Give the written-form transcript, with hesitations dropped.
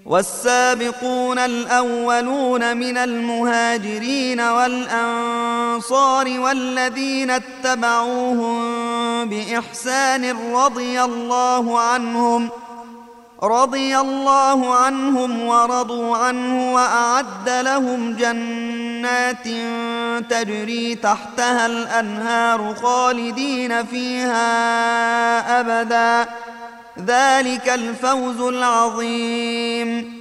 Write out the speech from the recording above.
والسابقون الأولون من المهاجرين والأنصار والذين اتبعوهم بإحسان رضي الله عنهم ورضوا عنه وأعد لهم جنات تجري تحتها الأنهار خالدين فيها أبدا ذلك الفوز العظيم.